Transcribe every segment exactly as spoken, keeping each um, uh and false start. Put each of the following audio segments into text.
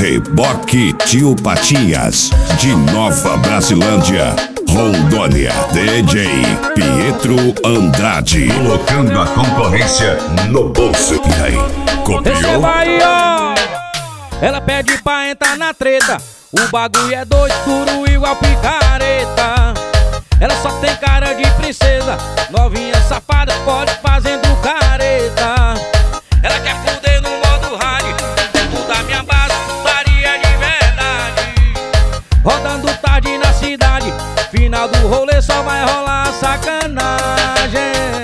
Reboque Tio Patinhas, de Nova Brasilândia, Rondônia. D J Pietro Andrade, colocando a concorrência no bolso. E aí, copiou? Receba aí, ó. Ela pede pra entrar na treta. O bagulho é dois escuro igual picareta. Ela só tem cara de princesa, novinha safada, pode fazendo careta. Ela quer fuder no modo rádio, dentro da minha base, putaria de verdade. Rodando tarde na cidade, final do rolê só vai rolar sacanagem.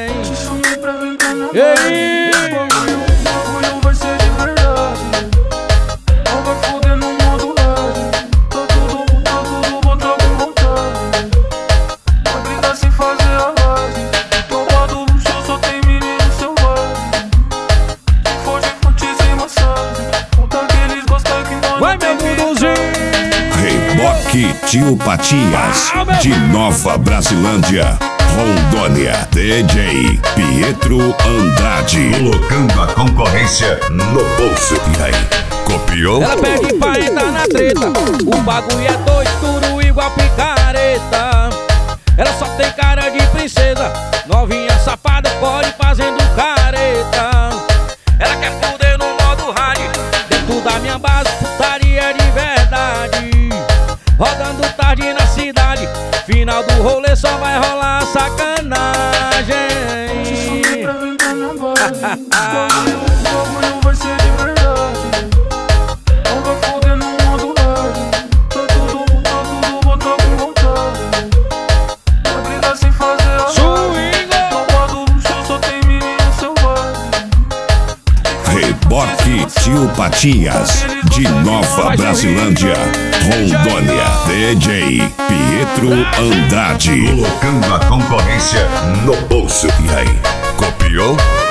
Ei! Vai, meu mundozinho! Reboque Tio Patinhas, de Nova Brasilândia, Rondônia. D J Pietro Andrade, colocando a concorrência no bolso. E aí, copiou? Ela pede pra entrar na treta. O bagulho é dois escuro igual picareta. Ela só tem cara de princesa, novinha safada, pode fazendo careta. Ela quer fuder no modo rádio, dentro da minha base, putaria de verdade. Rodando tarde na cidade, final do rolê só vai rolar sacanagem. Reboque Tio Patinhas, de Nova Brasilândia, Rondônia. D J Pietro Andrade, colocando a concorrência no bolso. E aí, copiou?